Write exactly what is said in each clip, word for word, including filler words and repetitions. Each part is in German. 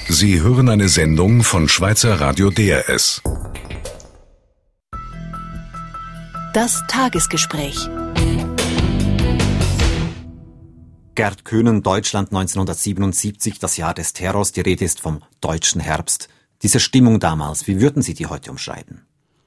Sie hören eine Sendung von Schweizer Radio D R S. Das Tagesgespräch. Gerd Köhnen, Deutschland neunzehnhundertsiebenundsiebzig, das Jahr des Terrors. Die Rede ist vom deutschen Herbst. Diese Stimmung damals, wie würden Sie die heute umschreiben?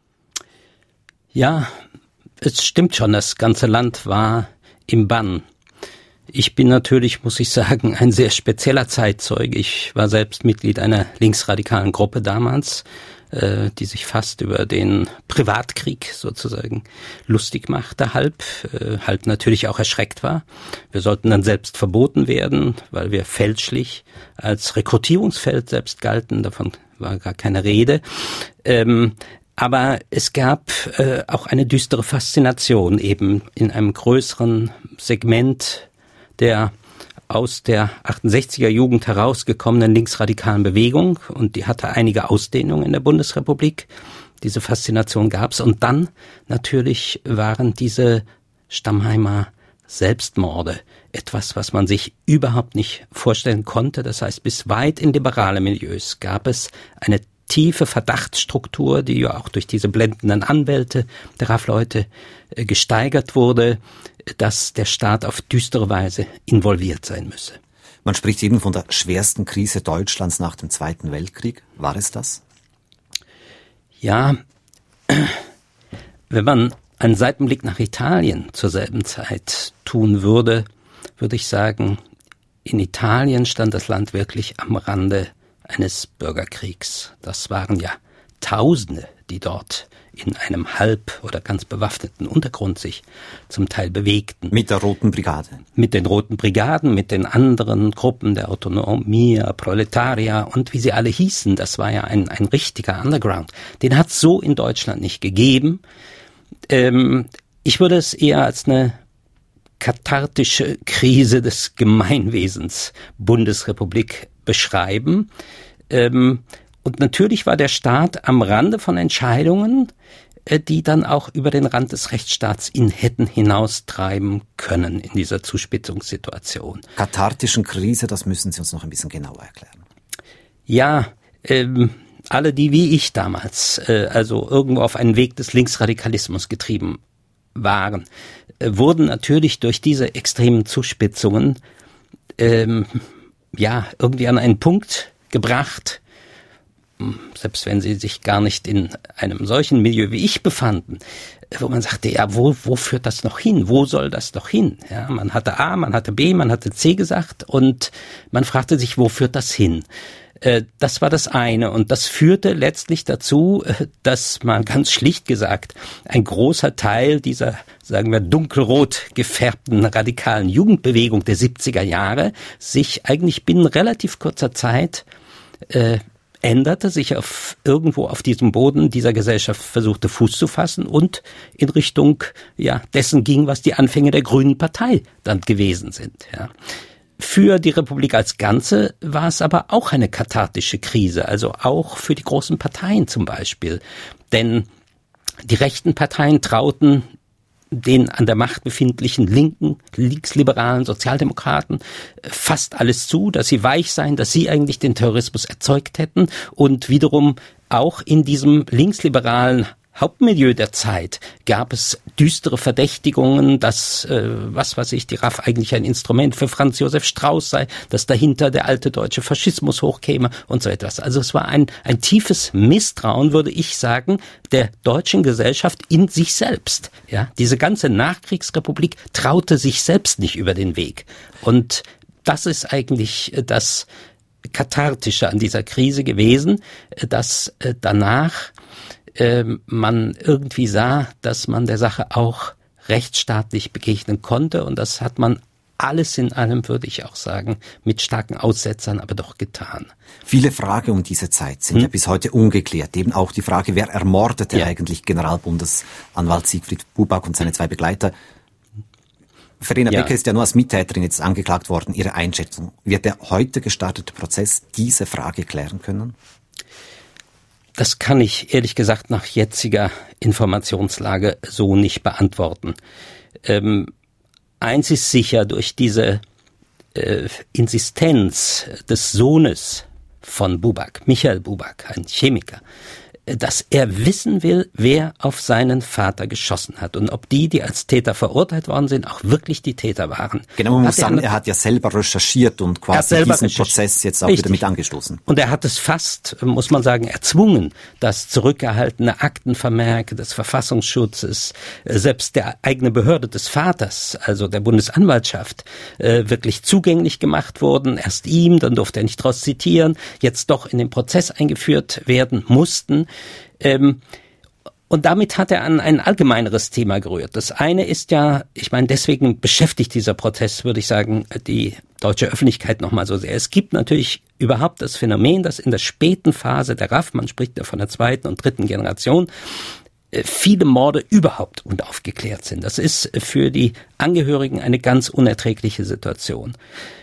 Ja, es stimmt schon, das ganze Land war im Bann. Ich bin natürlich, muss ich sagen, ein sehr spezieller Zeitzeuge. Ich war selbst Mitglied einer linksradikalen Gruppe damals, äh, die sich fast über den Privatkrieg sozusagen lustig machte, halb, äh, halb natürlich auch erschreckt war. Wir sollten dann selbst verboten werden, weil wir fälschlich als Rekrutierungsfeld selbst galten. Davon war gar keine Rede. Ähm, aber es gab äh, auch eine düstere Faszination eben in einem größeren Segment der aus der achtundsechziger Jugend herausgekommenen linksradikalen Bewegung, und die hatte einige Ausdehnungen in der Bundesrepublik. Diese Faszination gab's. Und dann natürlich waren diese Stammheimer Selbstmorde etwas, was man sich überhaupt nicht vorstellen konnte. Das heißt, bis weit in liberale Milieus gab es eine tiefe Verdachtsstruktur, die ja auch durch diese blendenden Anwälte der R A F-Leute äh, gesteigert wurde, dass der Staat auf düstere Weise involviert sein müsse. Man spricht eben von der schwersten Krise Deutschlands nach dem Zweiten Weltkrieg. War es das? Ja, wenn man einen Seitenblick nach Italien zur selben Zeit tun würde, würde ich sagen, in Italien stand das Land wirklich am Rande eines Bürgerkriegs. Das waren ja Tausende, die dort in einem halb- oder ganz bewaffneten Untergrund sich zum Teil bewegten. Mit der Roten Brigade? Mit den Roten Brigaden, mit den anderen Gruppen der Autonomia, Proletaria und wie sie alle hießen. Das war ja ein, ein richtiger Underground. Den hat es so in Deutschland nicht gegeben. Ähm, ich würde es eher als eine kathartische Krise des Gemeinwesens Bundesrepublik beschreiben. Ähm, und natürlich war der Staat am Rande von Entscheidungen, äh, die dann auch über den Rand des Rechtsstaats ihn hätten hinaustreiben können in dieser Zuspitzungssituation. Kathartischen Krise, das müssen Sie uns noch ein bisschen genauer erklären. Ja, ähm, alle die wie ich damals, äh, also irgendwo auf einen Weg des Linksradikalismus getrieben waren, äh, wurden natürlich durch diese extremen Zuspitzungen ähm, ja irgendwie an einen Punkt gebracht, selbst wenn sie sich gar nicht in einem solchen Milieu wie ich befanden, wo man sagte, ja, wo, wo führt das noch hin? Wo soll das noch hin? Ja, man hatte A, man hatte B, man hatte C gesagt und man fragte sich, wo führt das hin? Das war das eine, und das führte letztlich dazu, dass man ganz schlicht gesagt ein großer Teil dieser, sagen wir, dunkelrot gefärbten radikalen Jugendbewegung der siebziger Jahre sich eigentlich binnen relativ kurzer Zeit äh, änderte, sich auf irgendwo auf diesem Boden dieser Gesellschaft versuchte Fuß zu fassen und in Richtung ja dessen ging, was die Anfänge der Grünen Partei dann gewesen sind. Ja. Für die Republik als Ganze war es aber auch eine kathartische Krise, also auch für die großen Parteien zum Beispiel. Denn die rechten Parteien trauten den an der Macht befindlichen linken, linksliberalen Sozialdemokraten fast alles zu, dass sie weich seien, dass sie eigentlich den Terrorismus erzeugt hätten, und wiederum auch in diesem linksliberalen Hauptmilieu der Zeit gab es düstere Verdächtigungen, dass, äh, was weiß ich, die R A F eigentlich ein Instrument für Franz Josef Strauß sei, dass dahinter der alte deutsche Faschismus hochkäme und so etwas. Also es war ein, ein tiefes Misstrauen, würde ich sagen, der deutschen Gesellschaft in sich selbst. Ja, diese ganze Nachkriegsrepublik traute sich selbst nicht über den Weg. Und das ist eigentlich das Kathartische an dieser Krise gewesen, dass äh, danach man irgendwie sah, dass man der Sache auch rechtsstaatlich begegnen konnte, und das hat man alles in allem, würde ich auch sagen, mit starken Aussetzern aber doch getan. Viele Fragen um diese Zeit sind hm? ja bis heute ungeklärt. Eben auch die Frage, wer ermordete ja. eigentlich Generalbundesanwalt Siegfried Buback und seine zwei Begleiter? Verena ja. Becker ist ja nur als Mittäterin jetzt angeklagt worden. Ihre Einschätzung, wird der heute gestartete Prozess diese Frage klären können? Das kann ich ehrlich gesagt nach jetziger Informationslage so nicht beantworten. Ähm, eins ist sicher, durch diese äh, Insistenz des Sohnes von Buback, Michael Buback, ein Chemiker, dass er wissen will, wer auf seinen Vater geschossen hat und ob die, die als Täter verurteilt worden sind, auch wirklich die Täter waren. Genau, man muss sagen, er hat ja selber recherchiert und quasi diesen Prozess jetzt auch Richtig. wieder mit angestoßen. Und er hat es fast, muss man sagen, erzwungen, dass zurückgehaltene Aktenvermerke des Verfassungsschutzes, selbst der eigene Behörde des Vaters, also der Bundesanwaltschaft, wirklich zugänglich gemacht wurden. Erst ihm, dann durfte er nicht daraus zitieren, jetzt doch in den Prozess eingeführt werden mussten. Ähm, und damit hat er an ein allgemeineres Thema gerührt. Das eine ist ja, ich meine, deswegen beschäftigt dieser Prozess, würde ich sagen, die deutsche Öffentlichkeit nochmal so sehr. Es gibt natürlich überhaupt das Phänomen, dass in der späten Phase der R A F, man spricht ja von der zweiten und dritten Generation, viele Morde überhaupt unaufgeklärt sind. Das ist für die Angehörigen eine ganz unerträgliche Situation.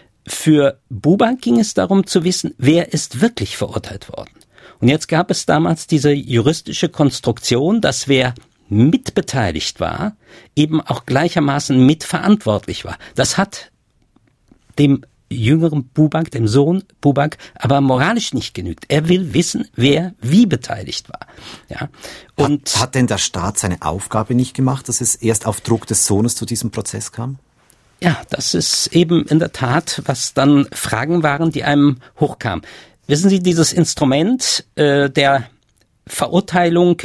Für Buback ging es darum zu wissen, wer ist wirklich verurteilt worden. Und jetzt gab es damals diese juristische Konstruktion, dass wer mitbeteiligt war, eben auch gleichermaßen mitverantwortlich war. Das hat dem jüngeren Buback, dem Sohn Buback, aber moralisch nicht genügt. Er will wissen, wer wie beteiligt war. Ja. Und hat, hat denn der Staat seine Aufgabe nicht gemacht, dass es erst auf Druck des Sohnes zu diesem Prozess kam? Ja, das ist eben in der Tat, was dann Fragen waren, die einem hochkamen. Wissen Sie, dieses Instrument äh, der Verurteilung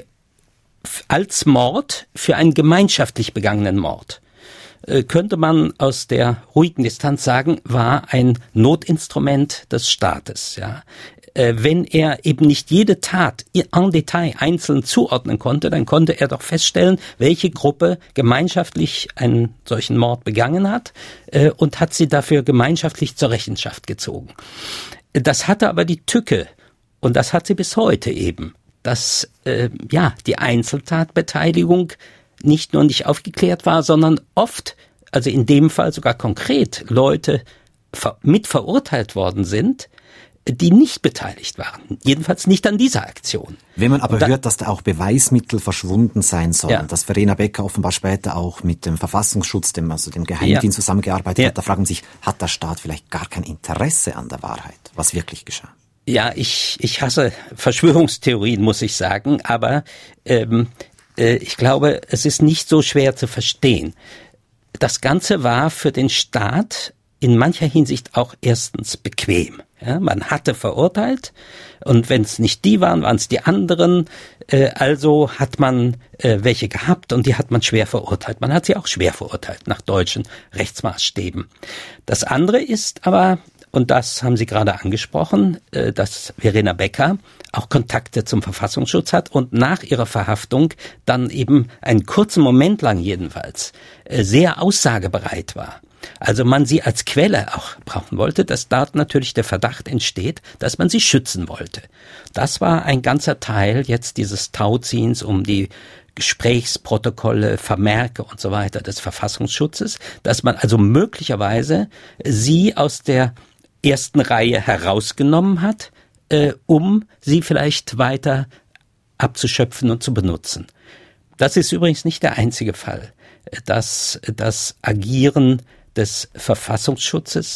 als Mord für einen gemeinschaftlich begangenen Mord, äh, könnte man aus der ruhigen Distanz sagen, war ein Notinstrument des Staates. Ja. Äh, wenn er eben nicht jede Tat en Detail einzeln zuordnen konnte, dann konnte er doch feststellen, welche Gruppe gemeinschaftlich einen solchen Mord begangen hat äh, und hat sie dafür gemeinschaftlich zur Rechenschaft gezogen. Das hatte aber die Tücke, und das hat sie bis heute eben, dass äh, ja die Einzeltatbeteiligung nicht nur nicht aufgeklärt war, sondern oft, also in dem Fall sogar konkret, Leute ver- mit verurteilt worden sind, die nicht beteiligt waren. Jedenfalls nicht an dieser Aktion. Wenn man aber da, hört, dass da auch Beweismittel verschwunden sein sollen, ja. dass Verena Becker offenbar später auch mit dem Verfassungsschutz, dem, also dem Geheimdienst ja. zusammengearbeitet ja. hat, da fragen sich, hat der Staat vielleicht gar kein Interesse an der Wahrheit, was wirklich geschah? Ja, ich, ich hasse Verschwörungstheorien, muss ich sagen, aber ähm, äh, ich glaube, es ist nicht so schwer zu verstehen. Das Ganze war für den Staat in mancher Hinsicht auch erstens bequem. Ja, man hatte verurteilt und wenn es nicht die waren, waren es die anderen. Äh, also hat man äh, welche gehabt und die hat man schwer verurteilt. Man hat sie auch schwer verurteilt nach deutschen Rechtsmaßstäben. Das andere ist aber, und das haben Sie gerade angesprochen, äh, dass Verena Becker auch Kontakte zum Verfassungsschutz hat und nach ihrer Verhaftung dann eben einen kurzen Moment lang jedenfalls äh, sehr aussagebereit war. Also man sie als Quelle auch brauchen wollte, dass dort natürlich der Verdacht entsteht, dass man sie schützen wollte. Das war ein ganzer Teil jetzt dieses Tauziehens um die Gesprächsprotokolle, Vermerke und so weiter des Verfassungsschutzes, dass man also möglicherweise sie aus der ersten Reihe herausgenommen hat, äh, um sie vielleicht weiter abzuschöpfen und zu benutzen. Das ist übrigens nicht der einzige Fall, dass das Agieren des Verfassungsschutzes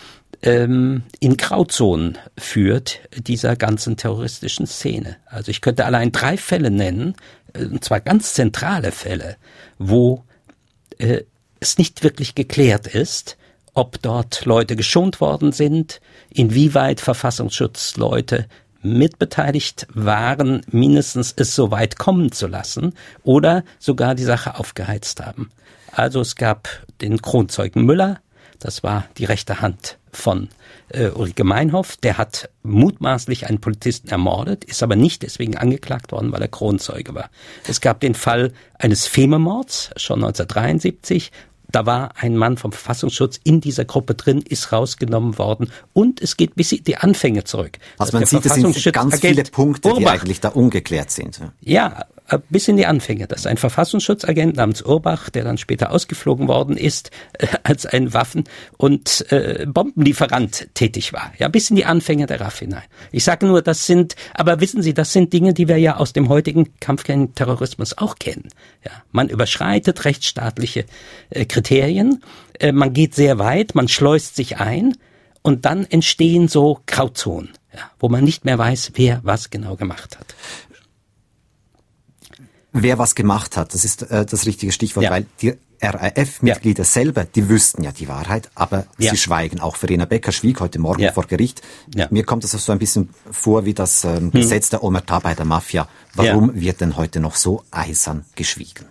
ähm, in Grauzonen führt dieser ganzen terroristischen Szene. Also ich könnte allein drei Fälle nennen, äh, und zwar ganz zentrale Fälle, wo äh, es nicht wirklich geklärt ist, ob dort Leute geschont worden sind, inwieweit Verfassungsschutzleute mitbeteiligt waren, mindestens es so weit kommen zu lassen oder sogar die Sache aufgeheizt haben. Also es gab den Kronzeugen Müller, das war die rechte Hand von äh, Ulrike Meinhof, der hat mutmaßlich einen Polizisten ermordet, ist aber nicht deswegen angeklagt worden, weil er Kronzeuge war. Es gab den Fall eines Fememords, schon neunzehnhundertdreiundsiebzig, da war ein Mann vom Verfassungsschutz in dieser Gruppe drin, ist rausgenommen worden und es geht bis in die Anfänge zurück. Also man sieht, es sind ganz viele Punkte, Urbach, die eigentlich da ungeklärt sind. Ja, bis in die Anfänge, dass ein Verfassungsschutzagent namens Urbach, der dann später ausgeflogen worden ist, äh, als ein Waffen- und äh, Bombenlieferant tätig war. Ja, bis in die Anfänge der R A F hinein. Ich sage nur, das sind, aber wissen Sie, das sind Dinge, die wir ja aus dem heutigen Kampf gegen Terrorismus auch kennen. Ja, man überschreitet rechtsstaatliche äh, Kriterien, äh, man geht sehr weit, man schleust sich ein und dann entstehen so Grauzonen. ja, wo man nicht mehr weiß, wer was genau gemacht hat. Wer was gemacht hat, das ist äh, das richtige Stichwort, ja. weil die R A F-Mitglieder ja. selber, die wüssten ja die Wahrheit, aber ja. sie schweigen. Auch Verena Becker schwieg heute Morgen ja. vor Gericht. Ja. Mir kommt das so ein bisschen vor wie das ähm, hm. Gesetz der Omertà bei der Mafia. Warum ja. wird denn heute noch so eisern geschwiegen?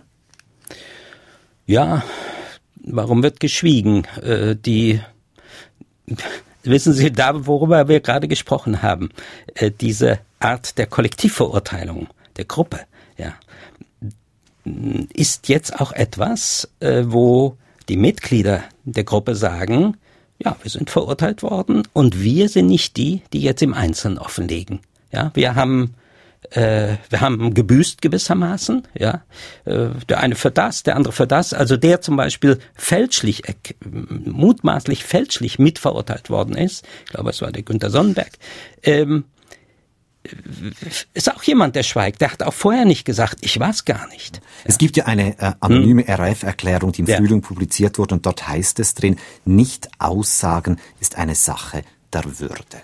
Ja, warum wird geschwiegen? Äh, die, wissen Sie, da worüber wir gerade gesprochen haben, äh, diese Art der Kollektivverurteilung der Gruppe, ja, ist jetzt auch etwas, äh, wo die Mitglieder der Gruppe sagen, ja, wir sind verurteilt worden und wir sind nicht die, die jetzt im Einzelnen offenlegen. Ja, wir haben äh, wir haben gebüßt gewissermaßen, ja, äh, der eine für das, der andere für das. Also der zum Beispiel fälschlich, äh, mutmaßlich fälschlich mitverurteilt worden ist, ich glaube, es war der Günter Sonnenberg, ähm, ist auch jemand, der schweigt. Der hat auch vorher nicht gesagt, ich war's gar nicht. Es gibt ja eine äh, anonyme hm. R A F-Erklärung, die im ja. Frühling publiziert wurde und dort heißt es drin, nicht aussagen ist eine Sache der Würde.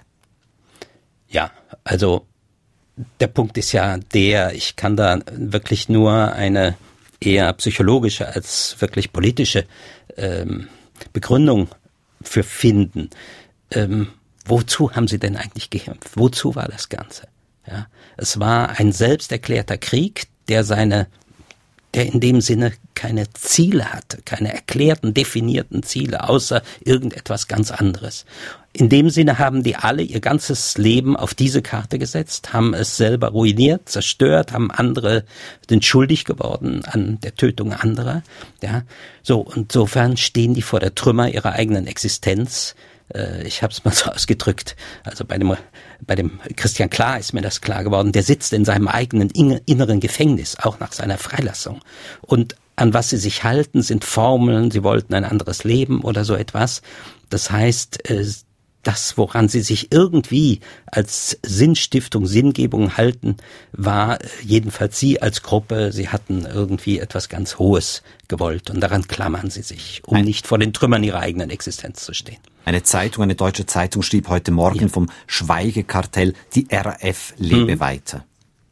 Ja, also der Punkt ist ja der, ich kann da wirklich nur eine eher psychologische als wirklich politische ähm, Begründung für finden. Ähm, Wozu haben sie denn eigentlich gekämpft? Wozu war das Ganze? Ja, es war ein selbsterklärter Krieg, der seine, der in dem Sinne keine Ziele hatte, keine erklärten, definierten Ziele, außer irgendetwas ganz anderes. In dem Sinne haben die alle ihr ganzes Leben auf diese Karte gesetzt, haben es selber ruiniert, zerstört, haben andere, sind schuldig geworden an der Tötung anderer. Ja, so, insofern stehen die vor der Trümmer ihrer eigenen Existenz. Ich habe es mal so ausgedrückt, also bei dem, bei dem Christian Klar ist mir das klar geworden, der sitzt in seinem eigenen inneren Gefängnis, auch nach seiner Freilassung. Und an was sie sich halten, sind Formeln, sie wollten ein anderes Leben oder so etwas. Das heißt, das, woran sie sich irgendwie als Sinnstiftung, Sinngebung halten, war jedenfalls sie als Gruppe, sie hatten irgendwie etwas ganz Hohes gewollt und daran klammern sie sich, um nicht vor den Trümmern ihrer eigenen Existenz zu stehen. Eine Zeitung, eine deutsche Zeitung schrieb heute Morgen ja. vom Schweigekartell, die R A F lebe hm. weiter.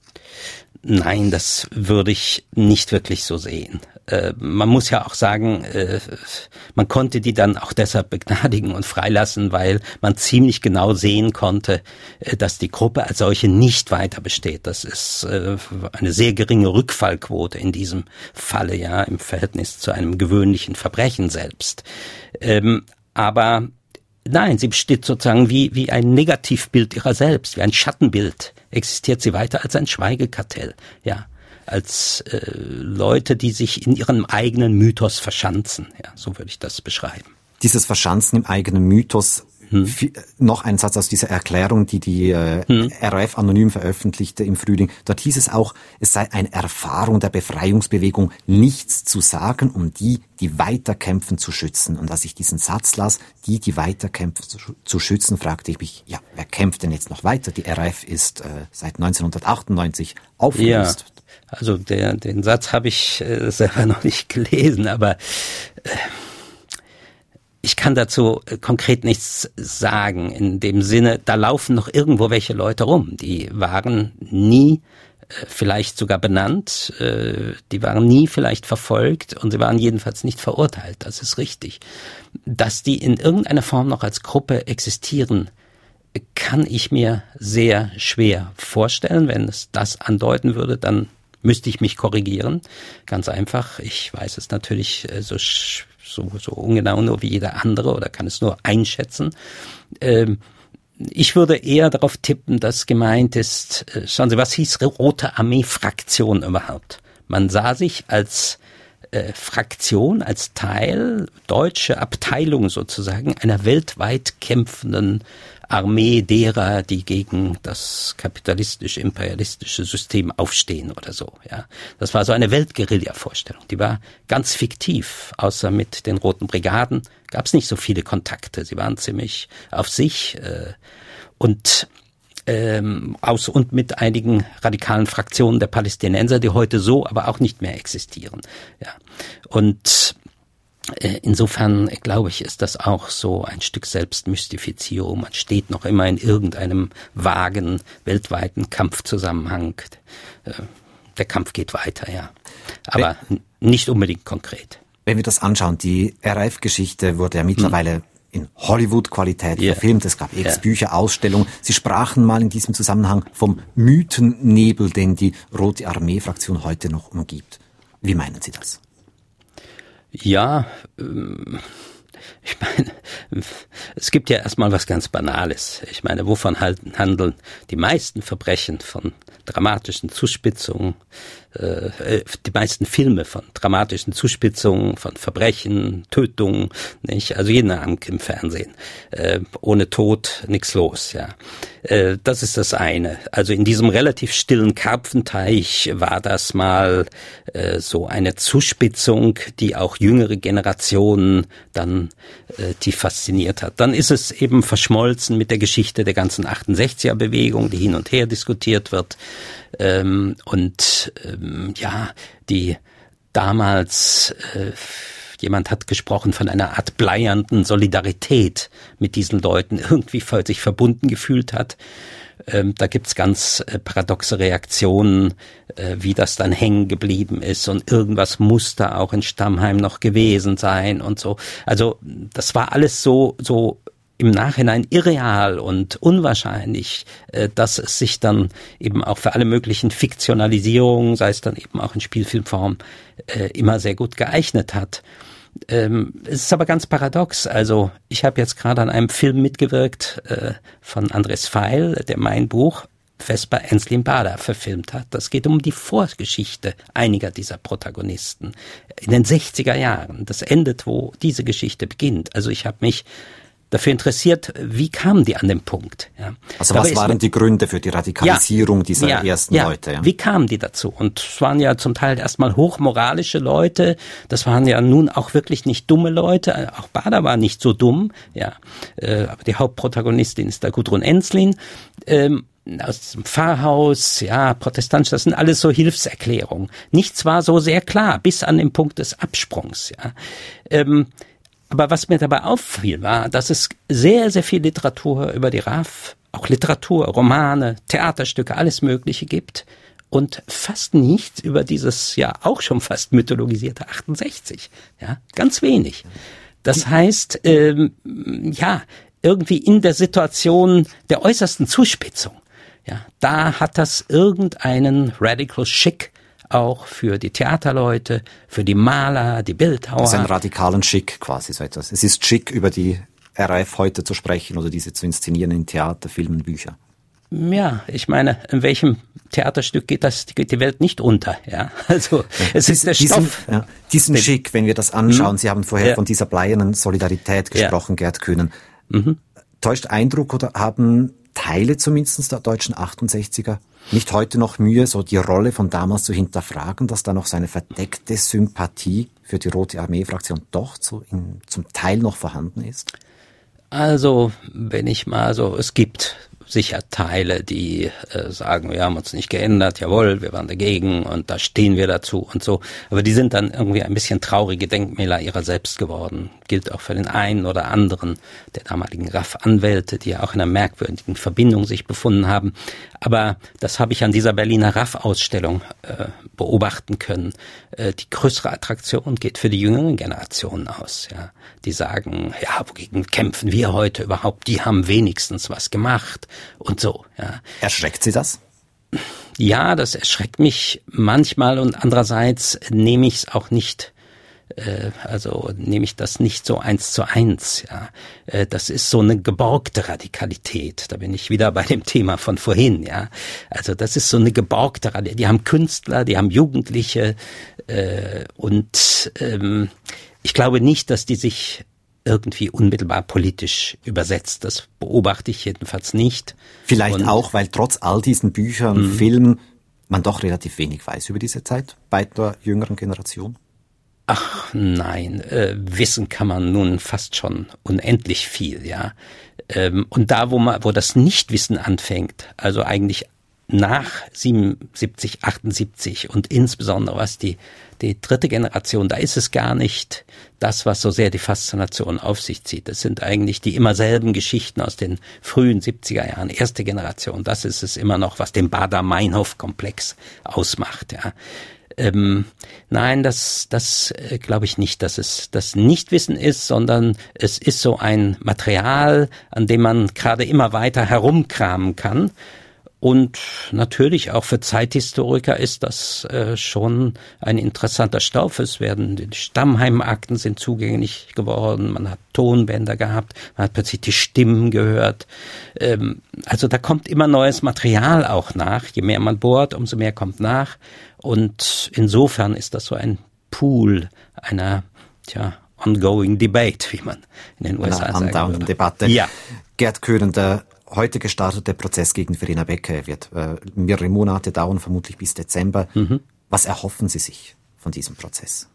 Nein, das würde ich nicht wirklich so sehen. Äh, man muss ja auch sagen, äh, man konnte die dann auch deshalb begnadigen und freilassen, weil man ziemlich genau sehen konnte, äh, dass die Gruppe als solche nicht weiter besteht. Das ist äh, eine sehr geringe Rückfallquote in diesem Falle, ja, im Verhältnis zu einem gewöhnlichen Verbrechen selbst. Ähm, aber nein, sie besteht sozusagen wie, wie ein Negativbild ihrer selbst, wie ein Schattenbild. Existiert sie weiter als ein Schweigekartell, ja, als äh, Leute, die sich in ihrem eigenen Mythos verschanzen, ja, so würde ich das beschreiben. Dieses Verschanzen im eigenen Mythos, hm. noch ein Satz aus dieser Erklärung, die die äh, hm. R A F anonym veröffentlichte im Frühling. Dort hieß es auch, es sei eine Erfahrung der Befreiungsbewegung, nichts zu sagen, um die, die weiterkämpfen, zu schützen. Und als ich diesen Satz las, die, die weiterkämpfen, zu, zu schützen, fragte ich mich, ja, wer kämpft denn jetzt noch weiter? Die R A F ist äh, seit neunzehnhundertachtundneunzig aufgelöst. Ja, also der, den Satz habe ich äh, selber noch nicht gelesen, aber äh, ich kann dazu konkret nichts sagen, in dem Sinne, da laufen noch irgendwo welche Leute rum, die waren nie äh, vielleicht sogar benannt, äh, die waren nie vielleicht verfolgt und sie waren jedenfalls nicht verurteilt, das ist richtig. Dass die in irgendeiner Form noch als Gruppe existieren, kann ich mir sehr schwer vorstellen. Wenn es das andeuten würde, dann müsste ich mich korrigieren, ganz einfach. Ich weiß es natürlich äh, so sch- So, so ungenau nur wie jeder andere oder kann es nur einschätzen. Ähm, ich würde eher darauf tippen, dass gemeint ist, äh, schauen Sie, was hieß Rote Armee-Fraktion überhaupt? Man sah sich als äh, Fraktion, als Teil, deutsche Abteilung sozusagen, einer weltweit kämpfenden Armee derer, die gegen das kapitalistisch-imperialistische System aufstehen oder so. Ja, das war so eine Weltguerilla-Vorstellung. Die war ganz fiktiv. Außer mit den Roten Brigaden gab es nicht so viele Kontakte. Sie waren ziemlich auf sich äh, und ähm, aus und mit einigen radikalen Fraktionen der Palästinenser, die heute so aber auch nicht mehr existieren. Ja, und Insofern, glaube ich, ist das auch so ein Stück Selbstmystifizierung. Man steht noch immer in irgendeinem vagen, weltweiten Kampfzusammenhang. Der Kampf geht weiter, ja. Aber wenn, nicht unbedingt konkret. Wenn wir das anschauen, die R A F-Geschichte wurde ja mittlerweile hm. in Hollywood-Qualität yeah. verfilmt. Es gab x yeah. Bücher, Ausstellungen. Sie sprachen mal in diesem Zusammenhang vom Mythennebel, den die Rote Armee-Fraktion heute noch umgibt. Wie meinen Sie das? Ja, ich meine, es gibt ja erstmal was ganz Banales. Ich meine, wovon handeln die meisten Verbrechen von dramatischen Zuspitzungen, äh, die meisten Filme von dramatischen Zuspitzungen, von Verbrechen, Tötungen, nicht? Also jeden Abend im Fernsehen. Äh, ohne Tod nichts los, ja. Äh, das ist das eine. Also in diesem relativ stillen Karpfenteich war das mal äh, so eine Zuspitzung, die auch jüngere Generationen dann äh, die fasziniert hat. Dann ist es eben verschmolzen mit der Geschichte der ganzen achtundsechziger-Bewegung, die hin und her diskutiert wird. Ähm, und ähm, ja, die damals, äh, jemand hat gesprochen von einer Art bleiernden Solidarität mit diesen Leuten, irgendwie sich verbunden gefühlt hat. Ähm, da gibt's ganz äh, paradoxe Reaktionen, äh, wie das dann hängen geblieben ist und irgendwas muss da auch in Stammheim noch gewesen sein und so. Also das war alles so so im Nachhinein irreal und unwahrscheinlich, äh, dass es sich dann eben auch für alle möglichen Fiktionalisierungen, sei es dann eben auch in Spielfilmform, äh, immer sehr gut geeignet hat. Ähm, es ist aber ganz paradox. Also ich habe jetzt gerade an einem Film mitgewirkt äh, von Andres Feil, der mein Buch Vesper Enslimbada verfilmt hat. Das geht um die Vorgeschichte einiger dieser Protagonisten in den sechziger Jahren. Das endet, wo diese Geschichte beginnt. Also ich habe mich dafür interessiert, wie kamen die an den Punkt. Ja. Also Dabei was waren die Gründe für die Radikalisierung ja, dieser ja, ersten ja. Leute? Ja. Wie kamen die dazu? Und es waren ja zum Teil erstmal hochmoralische Leute, das waren ja nun auch wirklich nicht dumme Leute, auch Bader war nicht so dumm, ja. Äh, aber die Hauptprotagonistin ist da Gudrun Ensslin, ähm, aus dem Pfarrhaus, ja, protestantisch, das sind alles so Hilfserklärungen. Nichts war so sehr klar, bis an den Punkt des Absprungs, ja. Ähm, Aber was mir dabei auffiel, war, dass es sehr, sehr viel Literatur über die R A F, auch Literatur, Romane, Theaterstücke, alles Mögliche gibt und fast nichts über dieses ja auch schon fast mythologisierte achtundsechzig. Ja, ganz wenig. Das heißt, ähm, ja, irgendwie in der Situation der äußersten Zuspitzung, ja, da hat das irgendeinen Radical Chic auch für die Theaterleute, für die Maler, die Bildhauer. Das ist ein radikalen Schick quasi so etwas. Es ist schick, über die R A F heute zu sprechen oder diese zu inszenieren in Theater, Filmen, Büchern. Ja, ich meine, in welchem Theaterstück geht das, geht die Welt nicht unter, ja? Also, ja, es ist der diesen, Stoff. Ja, diesen den, Schick, wenn wir das anschauen, mhm. Sie haben vorher ja. von dieser bleiernen Solidarität gesprochen, ja. Gerd Kühnen. Mhm. Täuscht Eindruck oder haben Teile zumindest der deutschen achtundsechziger nicht heute noch Mühe, so die Rolle von damals zu hinterfragen, dass da noch so eine verdeckte Sympathie für die Rote Armee-Fraktion doch so in, zum Teil noch vorhanden ist? Also, wenn ich mal so, es gibt sicher Teile, die äh, sagen, wir haben uns nicht geändert, jawohl, wir waren dagegen und da stehen wir dazu und so. Aber die sind dann irgendwie ein bisschen traurige Denkmäler ihrer selbst geworden. Gilt auch für den einen oder anderen der damaligen R A F-Anwälte, die ja auch in einer merkwürdigen Verbindung sich befunden haben. Aber das habe ich an dieser Berliner R A F-Ausstellung äh, beobachten können. Äh, die größere Attraktion geht für die jüngeren Generationen aus. Ja, die sagen, ja, wogegen kämpfen wir heute überhaupt? Die haben wenigstens was gemacht und so. Ja. Erschreckt Sie das? Ja, das erschreckt mich manchmal und andererseits nehme ich es auch nicht. Also nehme ich das nicht so eins zu eins, ja. Das ist so eine geborgte Radikalität. Da bin ich wieder bei dem Thema von vorhin, ja. Also das ist so eine geborgte Radikalität. Die haben Künstler, die haben Jugendliche äh, und ähm, ich glaube nicht, dass die sich irgendwie unmittelbar politisch übersetzt. Das beobachte ich jedenfalls nicht. Vielleicht und, auch, weil trotz all diesen Büchern, mh. Filmen, man doch relativ wenig weiß über diese Zeit bei der jüngeren Generation. Ach nein, äh, wissen kann man nun fast schon unendlich viel, ja. Ähm, und da, wo man, wo das Nichtwissen anfängt, also eigentlich nach siebenundsiebzig, achtundsiebzig und insbesondere was die, die dritte Generation, da ist es gar nicht das, was so sehr die Faszination auf sich zieht. Das sind eigentlich die immer selben Geschichten aus den frühen siebziger Jahren. Erste Generation, das ist es immer noch, was den Baader-Meinhof-Komplex ausmacht, ja. Ähm, nein, das, das äh, glaube ich nicht, dass es das Nichtwissen ist, sondern es ist so ein Material, an dem man gerade immer weiter herumkramen kann. Und natürlich auch für Zeithistoriker ist das äh, schon ein interessanter Stoff. Es werden, die Stammheimakten sind zugänglich geworden, man hat Tonbänder gehabt, man hat plötzlich die Stimmen gehört. Ähm, also da kommt immer neues Material auch nach. Je mehr man bohrt, umso mehr kommt nach. Und insofern ist das so ein Pool einer, tja, ongoing debate, wie man in den U S A sagt. Eine Debatte. Ja. Gerd Köhnen, der heute gestartete Prozess gegen Verena Becker wird äh, mehrere Monate dauern, vermutlich bis Dezember. Mhm. Was erhoffen Sie sich von diesem Prozess?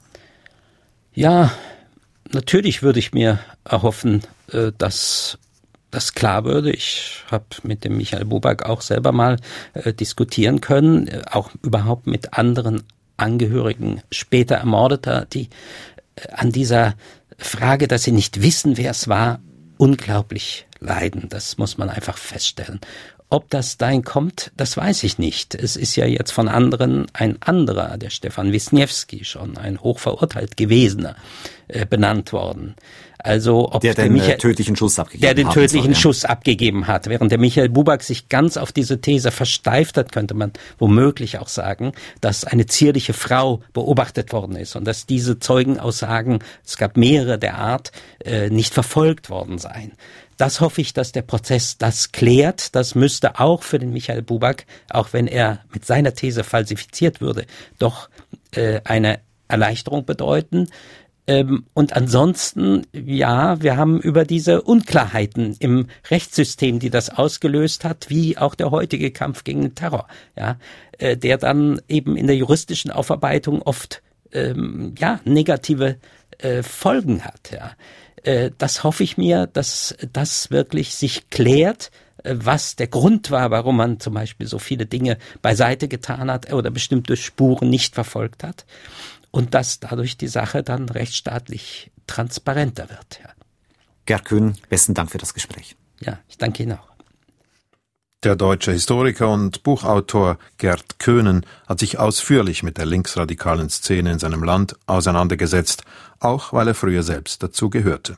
Ja, natürlich würde ich mir erhoffen, äh, dass das klar würde. Ich habe mit dem Michael Buback auch selber mal äh, diskutieren können, äh, auch überhaupt mit anderen Angehörigen später Ermordeter, die äh, an dieser Frage, dass sie nicht wissen, wer es war, unglaublich leiden. Das muss man einfach feststellen. Ob das dahin kommt, das weiß ich nicht. Es ist ja jetzt von anderen ein anderer, der Stefan Wisniewski, schon ein hochverurteilt gewesener, äh, benannt worden. Also ob der der den Michael, tödlichen Schuss abgegeben der den hat, tödlichen soll, ja. Schuss abgegeben hat, während der Michael Buback sich ganz auf diese These versteift hat, könnte man womöglich auch sagen, dass eine zierliche Frau beobachtet worden ist und dass diese Zeugenaussagen, es gab mehrere der Art, äh, nicht verfolgt worden seien. Das hoffe ich, dass der Prozess das klärt. Das müsste auch für den Michael Buback, auch wenn er mit seiner These falsifiziert würde, doch äh, eine Erleichterung bedeuten. Ähm, und ansonsten, ja, wir haben über diese Unklarheiten im Rechtssystem, die das ausgelöst hat, wie auch der heutige Kampf gegen den Terror, ja, äh, der dann eben in der juristischen Aufarbeitung oft ähm, ja negative äh, Folgen hat, ja. Das hoffe ich mir, dass das wirklich sich klärt, was der Grund war, warum man zum Beispiel so viele Dinge beiseite getan hat oder bestimmte Spuren nicht verfolgt hat und dass dadurch die Sache dann rechtsstaatlich transparenter wird. Ja. Gerd Köhnen, besten Dank für das Gespräch. Ja, ich danke Ihnen auch. Der deutsche Historiker und Buchautor Gerd Köhnen hat sich ausführlich mit der linksradikalen Szene in seinem Land auseinandergesetzt, auch weil er früher selbst dazu gehörte.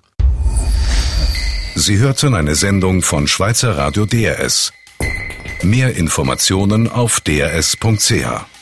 Sie hörten eine Sendung von Schweizer Radio D R S. Mehr Informationen auf d r s punkt c h.